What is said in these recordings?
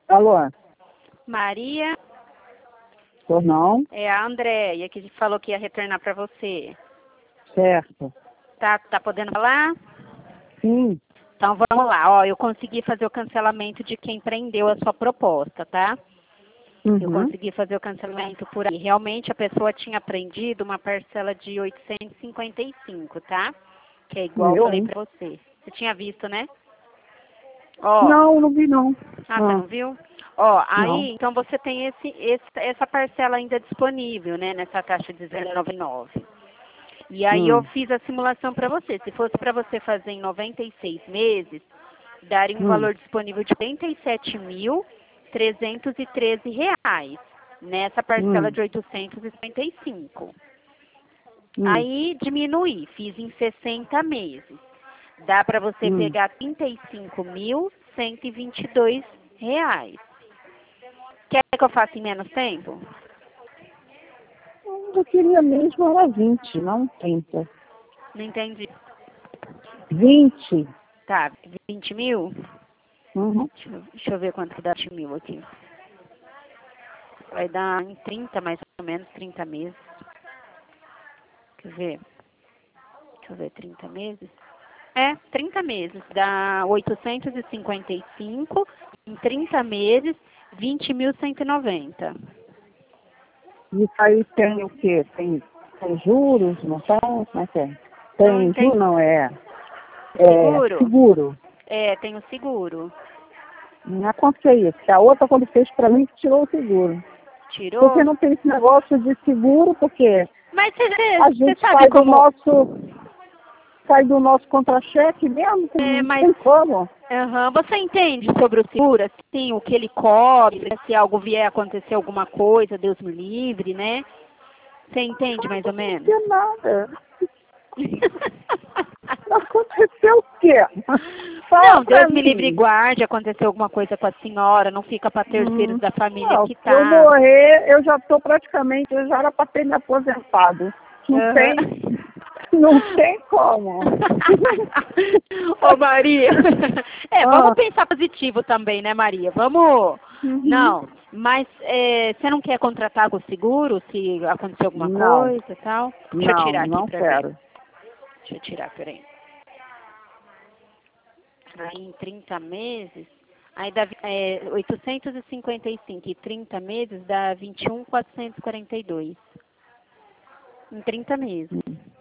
Alô? Maria, Por não? é a Andréia que falou que ia retornar para você. Certo. Tá podendo falar? Sim. Então vamos lá, ó, eu consegui fazer o cancelamento de quem prendeu a sua proposta, tá? Eu Uhum. consegui fazer o cancelamento por aí. Realmente a pessoa tinha prendido uma parcela de 855, tá? Que é igual eu Eu, falei hein? pra você. Você tinha visto, né? Ó, Não vi não. você não viu? Ó, Não. aí, então você tem essa parcela ainda disponível, né? Nessa taxa de 0,99. E aí eu Hum. fiz a simulação para você. Se fosse para você fazer em 96 meses, daria um Hum. valor disponível de R$ 47.313 nessa parcela Hum. de 855. Hum. Aí diminuí, fiz em 60 meses. Dá para você Hum. pegar R$ 35.122. Quer que eu faça em menos tempo? Eu queria mesmo era 20, não 30. Não entendi. 20. Tá, 20 mil? Uhum. Deixa eu ver quanto que dá 20 mil aqui. Vai dar em 30, mais ou menos, 30 meses. Quer ver? Deixa eu ver, 30 meses. É, 30 meses. Dá 855, em 30 meses, 20.190. Isso aí tem o quê? Tem juros, não tem? Como é que é? Não Tem juros, tem não, é seguro? seguro. É, tem o seguro. Não aconteceu isso. Que a outra, quando fez pra mim, tirou o seguro. Porque Tirou? não tem esse negócio de seguro, porque Mas a você gente sabe como... sai do nosso contra-cheque mesmo, que É, não mas tem como. você entende sobre o seguro, assim, o que ele cobre, se algo vier a acontecer alguma coisa, Deus me livre, né? Você entende mais ou Não menos? tem nada. Não aconteceu o quê? Fala Não, pra Deus me livre e mim. guarde, aconteceu alguma coisa com a senhora, não fica para terceiros da família Não, que se eu tá. morrer, eu já estou praticamente, eu já era para ter me aposentado. Não Aham. tem, não tem como. Ô Maria, vamos Ah, pensar positivo também, né Maria? Vamos, uhum. não, mas você não quer contratar com o seguro se acontecer alguma Não, coisa e tal? Deixa eu não, tirar aqui não pra ver. quero. Deixa eu tirar, peraí. Aí em 30 meses, aí dá 855 e 30 meses dá 21.442. Em 30 meses.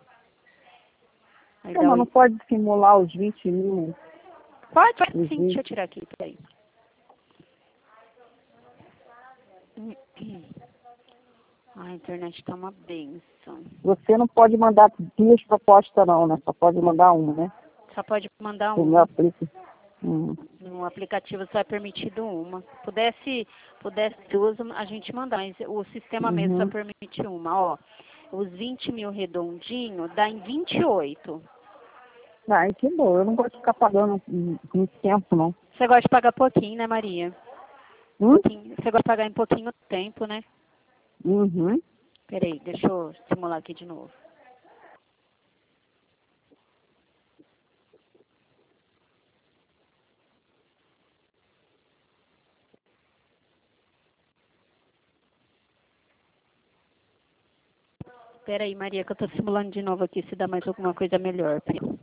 Aí Não, dá mas não 8. pode simular os 20 mil, Pode os sim, deixa eu 20. tirar aqui, peraí. A internet tá uma benção. Você não pode mandar duas propostas não, né? Só pode mandar uma, né? Só pode mandar O meu uma. aplica. Hum. No aplicativo só é permitido uma. Pudesse duas, a gente mandar, mas o sistema mesmo só Uhum. permite uma. Ó, os 20 mil redondinho dá em 28. Ai, que bom. Eu não gosto de ficar pagando muito tempo, não. Você gosta de pagar pouquinho, né, Maria? Hum? Pouquinho. Você gosta de pagar em pouquinho tempo, né? Uhum. Peraí, deixa eu simular aqui de novo. Peraí, Maria, que eu tô simulando de novo aqui, se dá mais alguma coisa melhor. Peraí.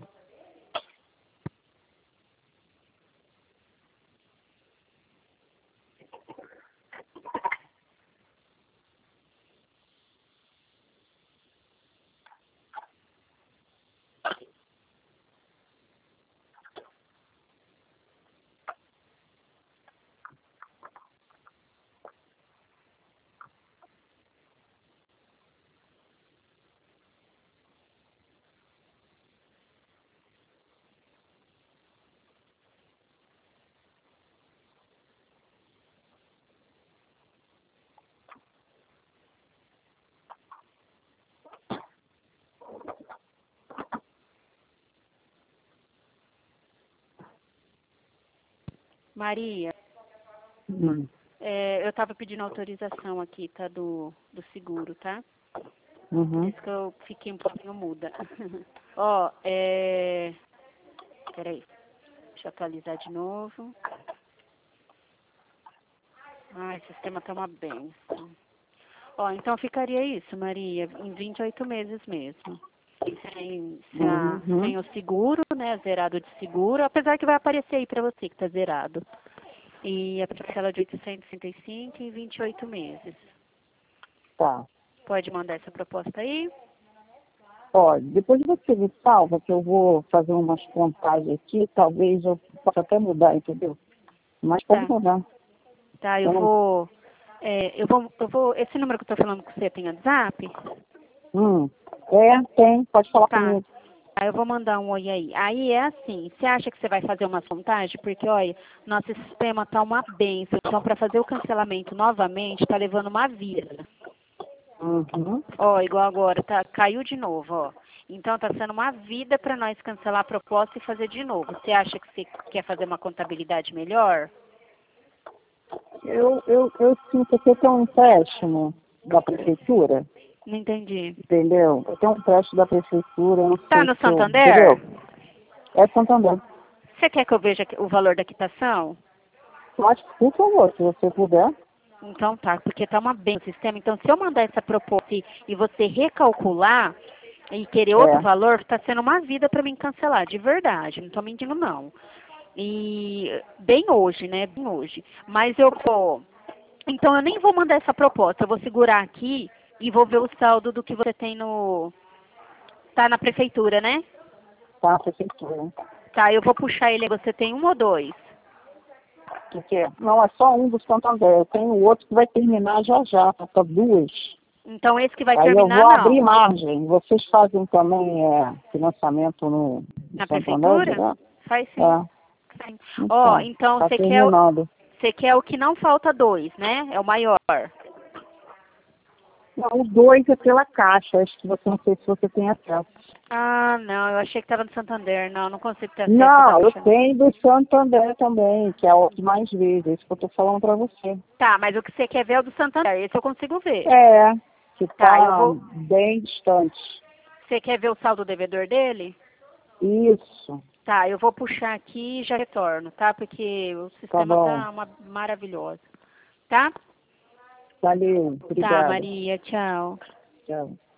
Maria, Hum. eu estava pedindo autorização aqui, tá? Do seguro, tá? Por Uhum. isso que eu fiquei um pouquinho muda. Ó, peraí, deixa eu atualizar de novo. Ai, o sistema tá uma benção. Ó, então ficaria isso, Maria, em 28 meses mesmo. Sem o seguro, né? Zerado de seguro, apesar que vai aparecer aí pra você que tá zerado. E a parcela de 865 em 28 meses. Tá. Pode mandar essa proposta aí? Pode. Depois você me salva, que eu vou fazer umas contagens aqui, talvez eu possa até mudar, entendeu? Mas pode Tá. mudar. Tá, Eu não... esse número que eu tô falando com você tem WhatsApp? Tem, pode falar Tá. comigo. Aí eu vou mandar um oi aí. Aí é assim, você acha que você vai fazer uma contagem? Porque, olha, nosso sistema tá uma benção. Então, para fazer o cancelamento novamente, tá levando uma vida. Ó, igual agora, caiu de novo, ó. Então, tá sendo uma vida para nós cancelar a proposta e fazer de novo. Você acha que você quer fazer uma contabilidade melhor? Eu sinto que eu tenho um empréstimo da prefeitura, Não entendi. entendeu? Eu tenho um empréstimo da prefeitura, eu não Tá sei no se eu... Santander? Entendeu? É Santander. Você quer que eu veja o valor da quitação? Mas, por favor, se você puder. Então tá, porque tá uma bem o sistema. Então, se eu mandar essa proposta e você recalcular e querer outro valor, tá sendo uma vida para mim cancelar, de verdade. Não tô mentindo, não. E bem hoje, né? Bem hoje. Mas eu vou... Então, eu nem vou mandar essa proposta. Eu vou segurar aqui e vou ver o saldo do que você tem no... Tá na prefeitura, né? Tá, prefeitura. Tá, eu vou puxar ele. Você tem um ou dois? Que é? Não, é só um do Santander. Eu tenho outro que vai terminar já já, falta duas. Então, esse que vai Aí eu terminar, vou não. abrir margem. Vocês fazem também financiamento no Na Santander, prefeitura? direto? Faz sim. Sim. Ó, então tá você terminado. quer o que não falta dois, né? É o maior. Não, o 2 é pela caixa. Acho que você não sei se você tem acesso. Ah, não, eu achei que estava no Santander. Não, não consigo ter acesso Não, da eu caixa. tenho do Santander também, que é o que mais vezes. É isso que eu tô falando pra você. Tá, mas o que você quer ver é o do Santander. Esse eu consigo ver. É, que Tá, eu tá vou. bem distante. Você quer ver o saldo devedor dele? Isso, Tá, eu vou puxar aqui e já retorno, tá? Porque o tá sistema bom. tá uma maravilhoso. Tá? Valeu, Tá, obrigada. Maria, tchau. Tchau.